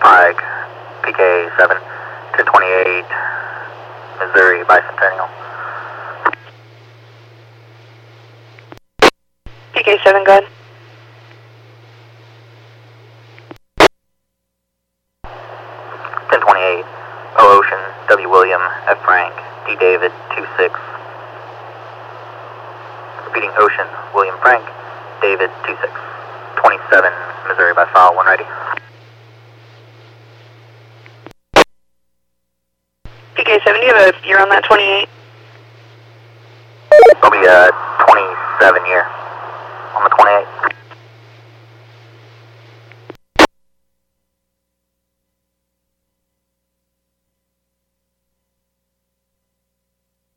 Pike, PK7 to 28, Missouri Bicentennial. PK7, go ahead. 1028, O Ocean, W William, F Frank, D David, 26. Repeating Ocean, William Frank, David, 26. 27, Missouri by file, 1 ready. PK7, do you have a year on that 28? It'll be 27 year.